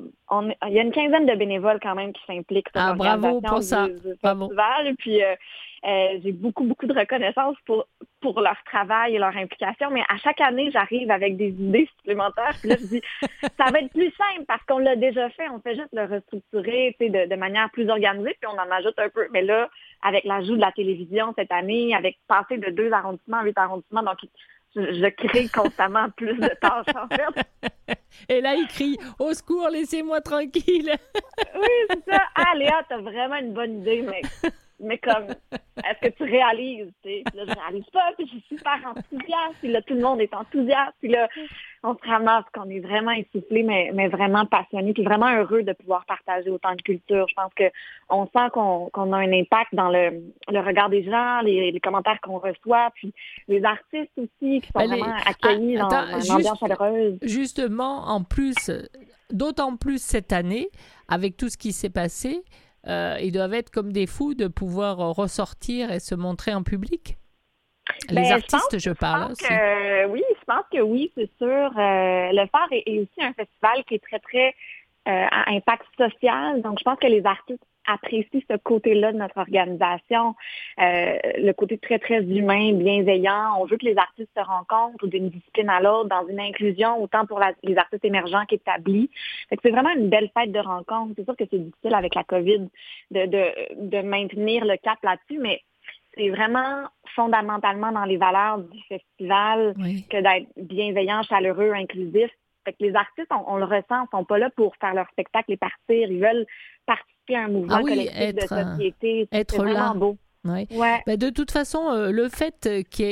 il y a une quinzaine de bénévoles quand même qui s'impliquent dans bravo pour ça. du festival. Puis j'ai beaucoup de reconnaissance pour leur travail et leur implication, mais à chaque année, j'arrive avec des idées supplémentaires. Puis là, je dis, ça va être plus simple parce qu'on l'a déjà fait. On fait juste le restructurer de manière plus organisée, puis on en ajoute un peu. Mais là, avec l'ajout de la télévision cette année, avec passer de 2 arrondissements à 8 arrondissements, donc je crée constamment plus de tâches, en fait. Et là, il crie « Au secours, laissez-moi tranquille !» Oui, c'est ça. Ah, Léa, t'as vraiment une bonne idée, mais comme, est-ce que tu réalises? Puis là, je réalise pas, puis je suis super enthousiaste, puis là, tout le monde est enthousiaste, puis là, on se ramasse qu'on est vraiment essoufflé, mais vraiment passionné, puis vraiment heureux de pouvoir partager autant de culture. Je pense qu'on sent qu'on a un impact dans le regard des gens, les commentaires qu'on reçoit, puis les artistes aussi qui sont vraiment accueillis dans une ambiance chaleureuse. Justement, en plus, d'autant plus cette année, avec tout ce qui s'est passé, ils doivent être comme des fous de pouvoir ressortir et se montrer en public. Les artistes, je parle aussi. Oui, je pense que oui, c'est sûr. Le Phare est aussi un festival qui est très, très à impact social. Donc, je pense que les artistes apprécient ce côté-là de notre organisation, le côté très, très humain, bienveillant. On veut que les artistes se rencontrent d'une discipline à l'autre, dans une inclusion, autant pour les artistes émergents qu'établis. Fait que c'est vraiment une belle fête de rencontre. C'est sûr que c'est difficile avec la COVID de maintenir le cap là-dessus, mais c'est vraiment fondamentalement dans les valeurs du festival que d'être bienveillant, chaleureux, inclusif. Fait que les artistes, on le ressent, sont pas là pour faire leur spectacle et partir. Ils veulent participer à un mouvement collectif de société. C'est vraiment beau. Ouais. Ben de toute façon, le fait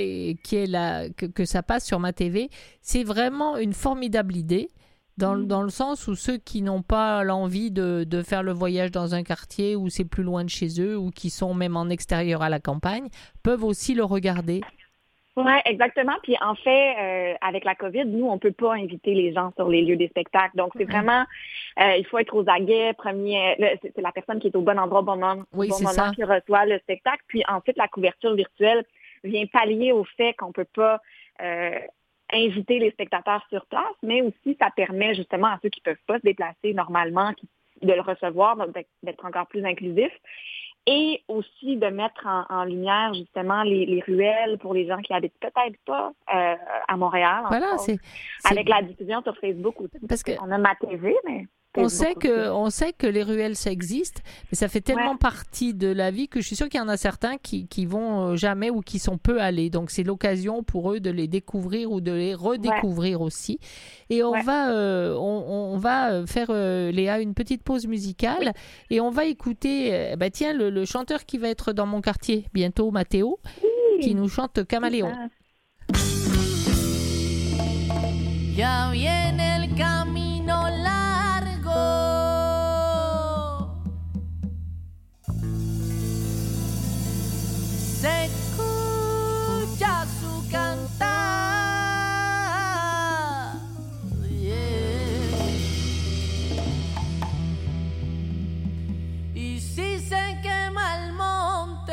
que ça passe sur ma TV, c'est vraiment une formidable idée. Dans le sens où ceux qui n'ont pas l'envie de faire le voyage dans un quartier où c'est plus loin de chez eux ou qui sont même en extérieur à la campagne, peuvent aussi le regarder. Oui, exactement. Puis en fait, avec la COVID, nous, on peut pas inviter les gens sur les lieux des spectacles. Donc, c'est vraiment, il faut être aux aguets. C'est la personne qui est au bon endroit au bon moment qui reçoit le spectacle. Puis ensuite, la couverture virtuelle vient pallier au fait qu'on peut pas inviter les spectateurs sur place, mais aussi ça permet justement à ceux qui peuvent pas se déplacer normalement de le recevoir, donc d'être encore plus inclusif. Et aussi de mettre en lumière justement les ruelles pour les gens qui habitent peut-être pas à Montréal. Voilà, avec la diffusion sur Facebook aussi. Parce qu'on a ma TV, mais... On sait que les ruelles, ça existe, mais ça fait tellement partie de la vie que je suis sûre qu'il y en a certains qui vont jamais ou qui sont peu allés. Donc, c'est l'occasion pour eux de les découvrir ou de les redécouvrir aussi. Et on va faire, Léa, une petite pause musicale et on va écouter, le chanteur qui va être dans mon quartier bientôt, Mathéo, qui nous chante Caméléon. Ya viene el camino largo, se escucha su cantar, y si se quema el monte,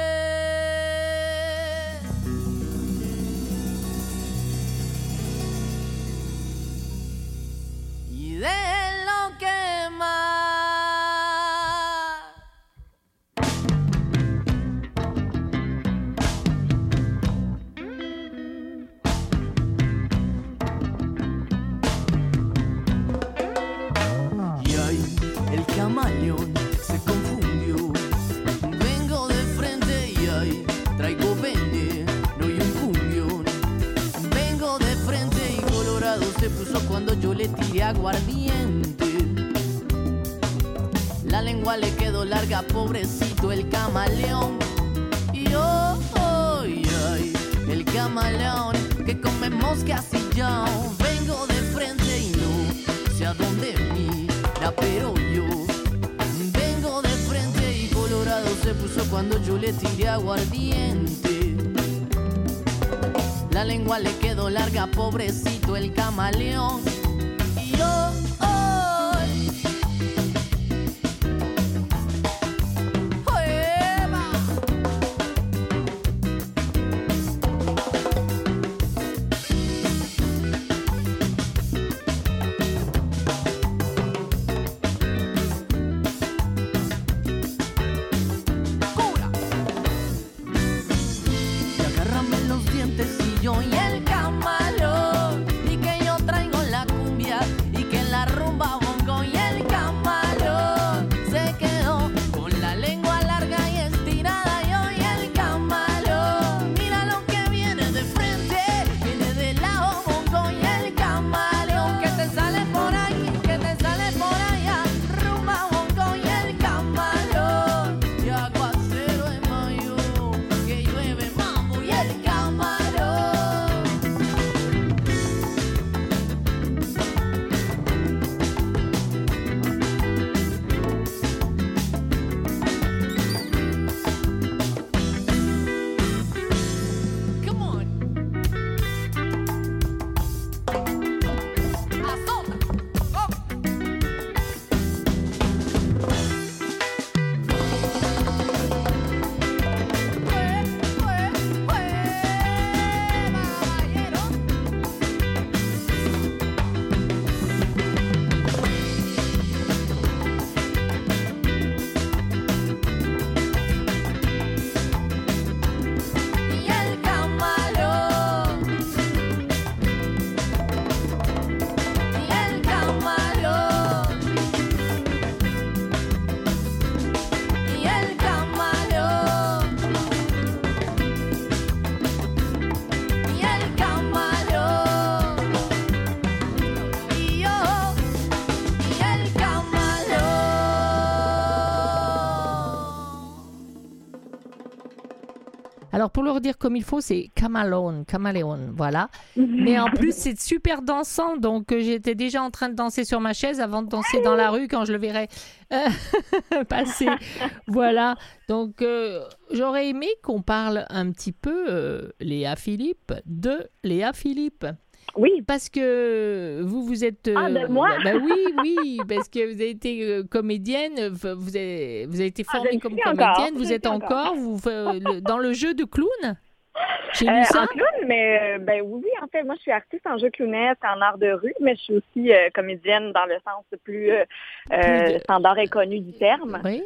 de lo que más. Y ahí el camaleón se confundió. Vengo de frente y ahí traigo veneno y un cumbión. Vengo de frente y colorado se puso cuando yo le tiré aguardiente. La lengua le quedó larga, pobrecito el camaleón. Y camaleón que come moscas y yo vengo de frente y no sé a dónde mira, pero yo vengo de frente y colorado se puso cuando yo le tiré aguardiente. La lengua le quedó larga, pobrecito el camaleón. Y yo yo y el camarón, y que yo traigo la cumbia, y que la rumba bongo y el camarón se quedó con la lengua larga y estirada. Yo y el camarón, mira lo que viene de frente, viene del lado bongo y el camarón, que te sale por aquí, que te sale por allá, rumba bongo y el camarón, y aguacero en mayo, que llueve mambo y el camarón. Alors, pour le redire comme il faut, c'est caméléon, voilà. Mais en plus, c'est super dansant, donc j'étais déjà en train de danser sur ma chaise avant de danser dans la rue quand je le verrai passer. Voilà, donc j'aurais aimé qu'on parle un petit peu, Léa Philippe, de Léa Philippe. Oui. Parce que vous êtes... de moi? Oui, parce que vous avez été comédienne, vous avez été formée comme comédienne, vous êtes encore dans le jeu de clown? J'ai lu ça? En clown, mais oui, en fait, moi je suis artiste en jeu clownesque, en art de rue, mais je suis aussi comédienne dans le sens plus standard et connu du terme. Oui.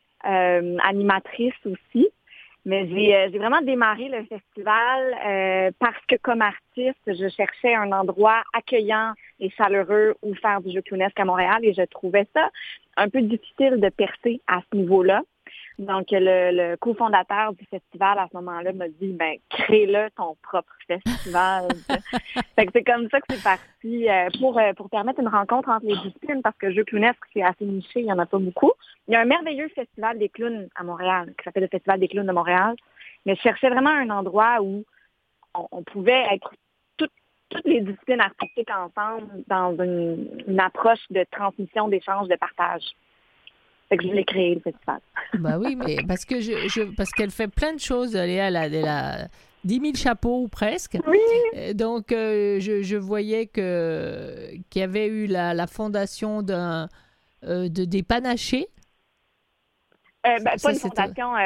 Animatrice aussi. Mais j'ai vraiment démarré le festival parce que comme artiste, je cherchais un endroit accueillant et chaleureux où faire du jeu clownesque à Montréal et je trouvais ça un peu difficile de percer à ce niveau-là. Donc, le cofondateur du festival, à ce moment-là, m'a dit, crée-le ton propre festival. Fait que c'est comme ça que c'est parti pour permettre une rencontre entre les disciplines parce que le jeu clownesque, c'est assez niché, il n'y en a pas beaucoup. Il y a un merveilleux festival des clowns à Montréal qui s'appelle le Festival des clowns de Montréal. Mais je cherchais vraiment un endroit où on pouvait être toutes les disciplines artistiques ensemble dans une approche de transmission, d'échange, de partage. Fait que je voulais créer le festival. Bah oui, mais parce qu'elle fait plein de choses. Elle a 10 000 chapeaux ou presque. Oui. Donc, je voyais qu'il y avait eu la fondation des panachés. Pas une fondation.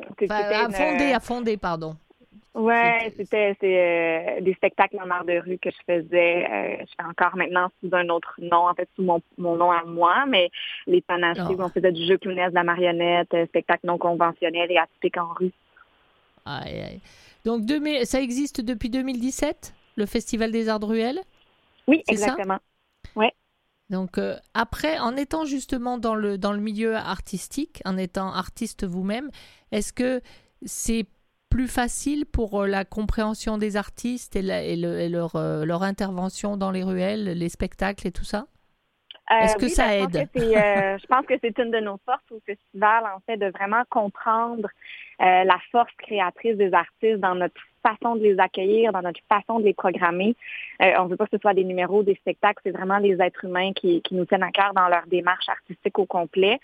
À fonder, pardon. Ouais, c'est des spectacles en art de rue que je faisais. Je fais encore maintenant sous un autre nom, en fait sous mon nom à moi, mais les panachés, on faisait du jeu clownesque, de la marionnette, spectacle non conventionnel et atypique en rue. Aïe. Donc ça existe depuis 2017, le Festival des Arts de Ruelle? Oui, exactement. Ouais. Donc après, en étant justement dans le milieu artistique, en étant artiste vous-même, est-ce que c'est plus facile pour la compréhension des artistes et leur intervention dans les ruelles, les spectacles et tout ça? Est-ce que ça aide? Je pense que c'est une de nos forces au festival, en fait, de vraiment comprendre la force créatrice des artistes dans notre façon de les accueillir, dans notre façon de les programmer. On ne veut pas que ce soit des numéros, des spectacles, c'est vraiment les êtres humains qui nous tiennent à cœur dans leur démarche artistique au complet.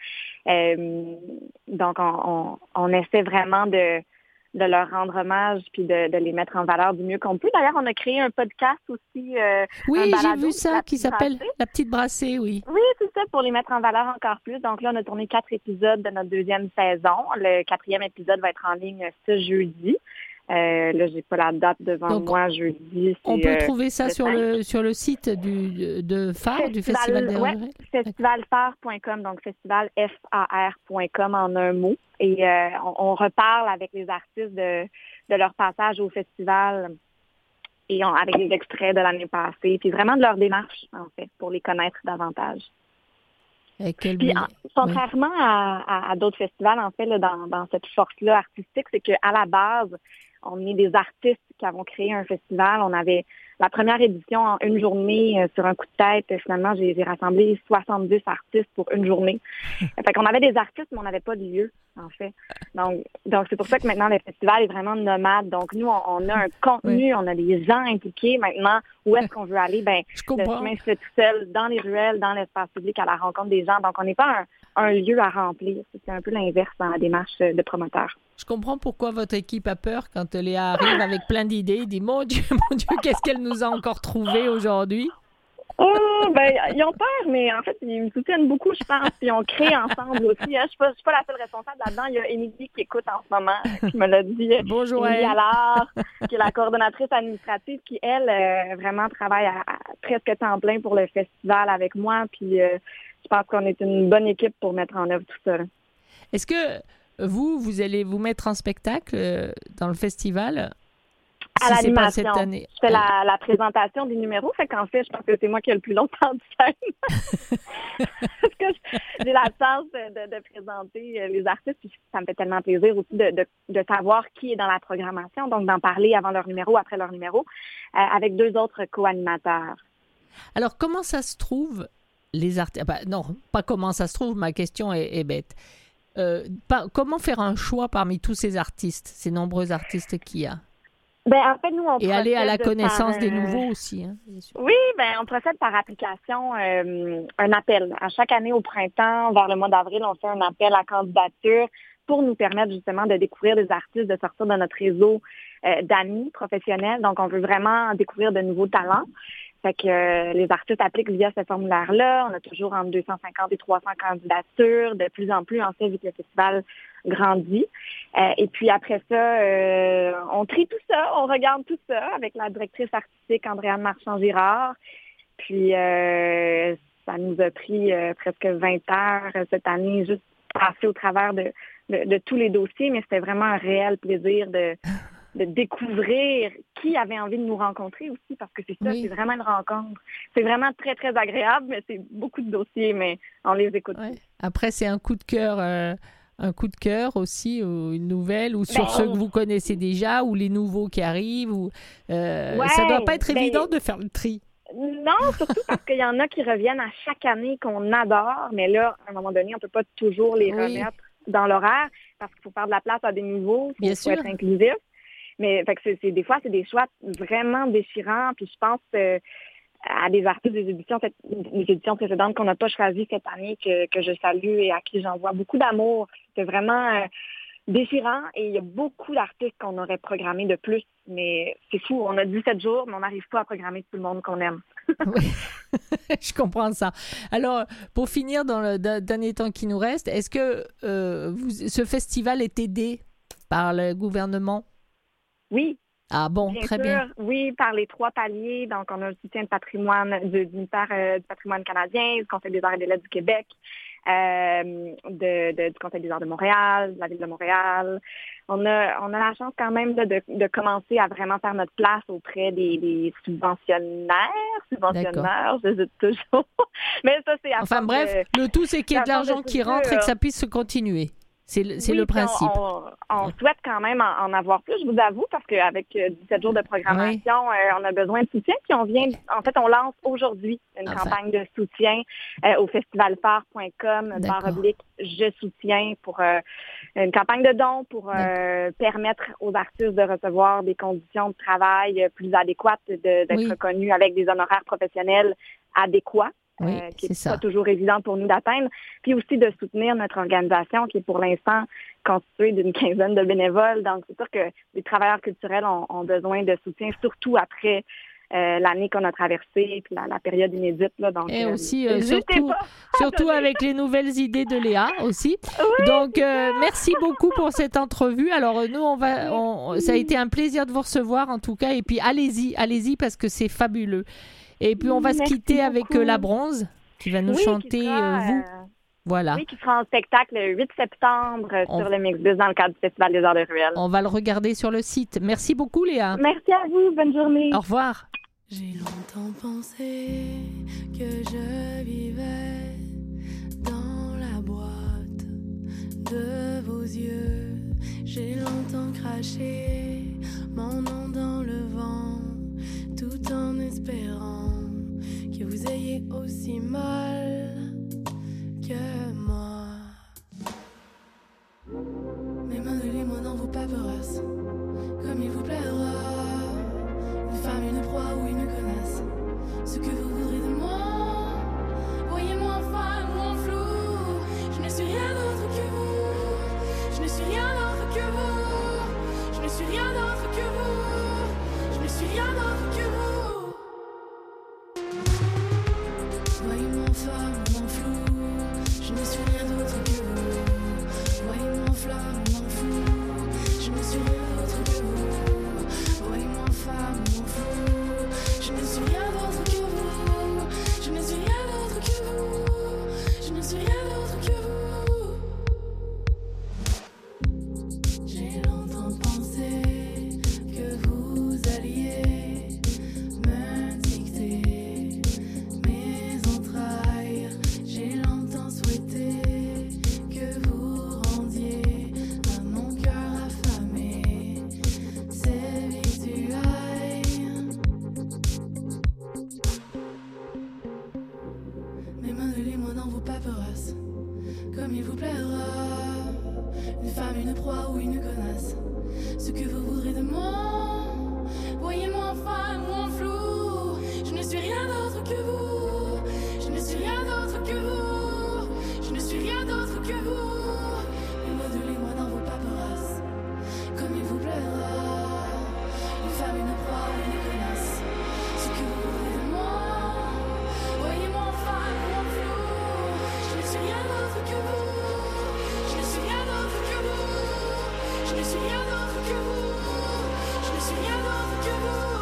Donc, on essaie vraiment de leur rendre hommage puis de les mettre en valeur du mieux qu'on peut. D'ailleurs, on a créé un podcast aussi. Oui, j'ai vu ça, qui s'appelle La Petite Brassée, oui. Oui, c'est ça, pour les mettre en valeur encore plus. Donc là, on a tourné 4 épisodes de notre 2e saison. Le 4e épisode va être en ligne ce jeudi. Là, j'ai pas la date devant moi, jeudi. On peut trouver ça sur le site du Festival des Regrets? Festivalphare.com, donc festivalfar.com en un mot. Et on reparle avec les artistes de leur passage au festival et avec des extraits de l'année passée, puis vraiment de leur démarche, en fait, pour les connaître davantage. Puis, contrairement à d'autres festivals, en fait, là, dans cette force-là artistique, c'est qu'à la base, on est des artistes qui avons créé un festival. On avait la première édition en une journée sur un coup de tête. Finalement, j'ai rassemblé 70 artistes pour une journée. Fait qu'on avait des artistes, mais on n'avait pas de lieu, en fait. Donc c'est pour ça que maintenant, le festival est vraiment nomade. Donc, nous, on a un contenu, on a des gens impliqués. Maintenant, où est-ce qu'on veut aller? Le chemin se fait tout seul, dans les ruelles, dans l'espace public, à la rencontre des gens. Donc, on n'est pas un lieu à remplir. C'est un peu l'inverse dans la démarche de promoteur. Je comprends pourquoi votre équipe a peur quand Léa arrive avec plein d'idées. Il dit, mon Dieu, qu'est-ce qu'elle nous a encore trouvé aujourd'hui? Ils ont peur, mais en fait, ils me soutiennent beaucoup, je pense. Puis on crée ensemble aussi. Hein. Je suis pas la seule responsable là-dedans. Il y a Émilie qui écoute en ce moment, qui me l'a dit. Bonjour, Émilie Allard, qui est la coordonnatrice administrative, qui, elle, vraiment travaille à presque temps plein pour le festival avec moi. Puis je pense qu'on est une bonne équipe pour mettre en œuvre tout ça. Est-ce que vous allez vous mettre en spectacle dans le festival? À l'animation. Je fais la présentation des numéros. Fait qu'en fait, je pense que c'est moi qui ai le plus longtemps de scène. Parce que j'ai la chance de présenter les artistes. Puis ça me fait tellement plaisir aussi de savoir qui est dans la programmation. Donc, d'en parler avant leur numéro, après leur numéro, avec 2 autres co-animateurs. Alors, comment ça se trouve, les artistes? Non, pas comment ça se trouve. Ma question est bête. Comment faire un choix parmi tous ces artistes, ces nombreux artistes qu'il y a? En fait, nous, on et aller à la connaissance des nouveaux aussi. Hein, bien sûr. Oui, on procède par application un appel. À chaque année au printemps, vers le mois d'avril, on fait un appel à candidature pour nous permettre justement de découvrir des artistes, de sortir de notre réseau d'amis professionnels. Donc, on veut vraiment découvrir de nouveaux talents. Fait que les artistes appliquent via ce formulaire-là. On a toujours entre 250 et 300 candidatures. De plus en plus, en fait, vu que le festival grandit. Et puis après ça, on trie tout ça, on regarde tout ça avec la directrice artistique Andréane Marchand-Girard. Puis ça nous a pris presque 20 heures cette année, juste passer au travers de tous les dossiers, mais c'était vraiment un réel plaisir de découvrir qui avait envie de nous rencontrer aussi, parce que c'est ça, c'est vraiment une rencontre. C'est vraiment très, très agréable, mais c'est beaucoup de dossiers, mais on les écoute. Ouais. Après, c'est un coup de cœur aussi, ou une nouvelle, ou sur ceux que vous connaissez déjà, ou les nouveaux qui arrivent. Ça doit pas être évident de faire le tri. Non, surtout parce qu'il y en a qui reviennent à chaque année qu'on adore, mais là, à un moment donné, on peut pas toujours les remettre dans l'horaire, parce qu'il faut faire de la place à des nouveaux, il faut être inclusif. Mais fait que des fois, c'est des choix vraiment déchirants. Puis je pense à des artistes des éditions précédentes qu'on n'a pas choisies cette année, que je salue et à qui j'envoie beaucoup d'amour. C'était vraiment déchirant. Et il y a beaucoup d'artistes qu'on aurait programmés de plus. Mais c'est fou, on a 17 jours, mais on n'arrive pas à programmer tout le monde qu'on aime. Oui, je comprends ça. Alors, pour finir, dans le dernier temps qui nous reste, est-ce que ce festival est aidé par le gouvernement? Oui. Ah bon, très bien. Oui, par les 3 paliers. Donc, on a le soutien de patrimoine du ministère du patrimoine canadien, du Conseil des arts et des lettres du Québec, du Conseil des arts de Montréal, de la Ville de Montréal. On a la chance quand même de commencer à vraiment faire notre place auprès des subventionnaires, j'hésite toujours. Mais ça, c'est bref, le tout, c'est qu'il y ait de l'argent qui rentre et que ça puisse se continuer. C'est le principe. On souhaite quand même en avoir plus, je vous avoue, parce qu'avec 17 jours de programmation, on a besoin de soutien. Puis on lance aujourd'hui une campagne de soutien au festivalphare.com /je soutiens pour une campagne de dons pour permettre aux artistes de recevoir des conditions de travail plus adéquates, d'être reconnus avec des honoraires professionnels adéquats. Qui n'est pas toujours évident pour nous d'atteindre, puis aussi de soutenir notre organisation qui est pour l'instant constituée d'une 15aine de bénévoles. Donc, c'est sûr que les travailleurs culturels ont besoin de soutien, surtout après l'année qu'on a traversée, puis la période inédite. Là, donc, et aussi, surtout avec les nouvelles idées de Léa aussi. Oui, donc, merci beaucoup pour cette entrevue. Alors, nous, ça a été un plaisir de vous recevoir en tout cas, et puis allez-y parce que c'est fabuleux. Et puis, on va se quitter avec La Bronze, qui va nous chanter Vous. Voilà. Oui, qui sera en spectacle le 8 septembre sur le Mixbus dans le cadre du Festival des Arts de Ruelle. On va le regarder sur le site. Merci beaucoup, Léa. Merci à vous. Bonne journée. Au revoir. J'ai longtemps pensé que je vivais dans la boîte de vos yeux. J'ai longtemps craché mon nom dans le vent, tout en espérant que vous ayez aussi mal que moi. Mais mandez-les-moi dans vos paperasses, comme il vous plaira. Une femme, une proie ou une connasse, ce que vous voudrez de moi. Voyez-moi en femme ou en flou, je ne suis rien d'autre que vous. Je ne suis rien d'autre que vous. Je ne suis rien d'autre que vous. Je ne suis rien d'autre que vous. Voyez-moi en femme ou en flou, je ne suis rien d'autre que vous. Voyez-moi en flamme ou en flou, je ne suis rien d'autre que vous. Voyez-moi en femme ou en flou, je ne suis rien d'autre que vous. Je ne suis rien d'autre que vous. Je ne suis rien d'autre que vous. J'ai longtemps pensé que vous alliez me dicter mes entrailles. J'ai longtemps souhaité que vous rendiez à mon cœur affamé ces victuailles. Mais mandez-les-moi dans vos paperasses, comme il vous plaira. Une femme, une proie ou une connasse, ce que vous voudrez de moi. Voyez-moi en femme ou en flou, je ne suis rien d'autre que vous. Je ne suis rien d'autre que vous. Je ne suis rien d'autre que vous. Mais modelez-moi dans vos paperasses, comme il vous plaira. Une femme, une proie ou une connasse, ce que vous voudrez de moi. Voyez-moi en femme ou en flou, je ne suis rien d'autre que vous. Je ne suis rien d'autre que vous. Je ne suis rien d'autre que vous. Je ne suis rien d'autre que vous.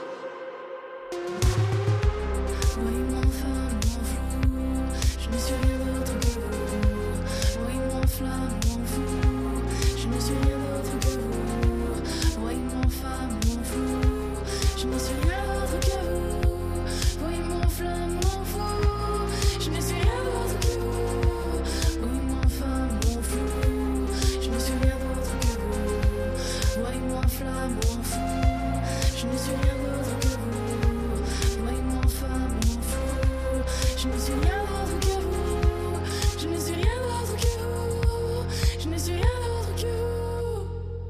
Voyez-moi en femme ou en flou, je ne suis rien d'autre que vous. Voyez-moi en flamme ou en flou, je ne suis rien d'autre que vous. Voyez-moi en femme ou en flou, je ne suis rien d'autre que vous. Voyez-moi en flamme ou en flou, je ne suis rien d'autre que vous. Voyez-moi en femme ou en flou, je ne suis rien d'autre que vous. Voyez-moi en flamme ou en flou, je ne suis rien d'autre que vous. Voyez-moi en femme ou en flou, je ne suis rien d'autre que vous. Je ne suis rien d'autre que vous. Je ne suis rien d'autre que vous.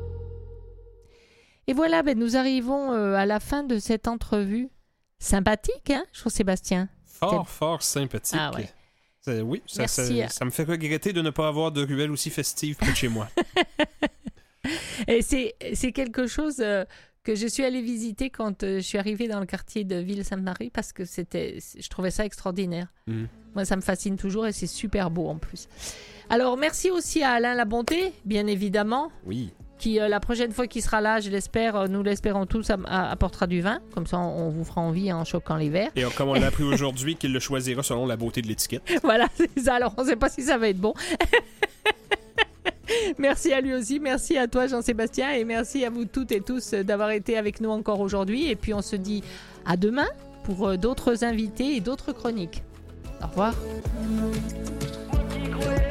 Et voilà, nous arrivons à la fin de cette entrevue. Sympathique, hein, Jean-Sébastien? Fort sympathique. Ah ouais. Oui, ça me fait regretter de ne pas avoir de ruelle aussi festive près de chez moi. Et c'est quelque chose que je suis allée visiter quand je suis arrivée dans le quartier de Ville-Sainte-Marie parce que je trouvais ça extraordinaire. Moi, ça me fascine toujours et c'est super beau en plus. Alors, merci aussi à Alain Labonté, bien évidemment. Oui. Qui, la prochaine fois qu'il sera là, je l'espère, nous l'espérons tous, apportera du vin. Comme ça, on vous fera envie en choquant les verres. Et comme on l'a appris aujourd'hui, qu'il le choisira selon la beauté de l'étiquette. Voilà, c'est ça. Alors, on ne sait pas si ça va être bon. Merci à lui aussi. Merci à toi, Jean-Sébastien. Et merci à vous toutes et tous d'avoir été avec nous encore aujourd'hui. Et puis, on se dit à demain pour d'autres invités et d'autres chroniques. Au revoir.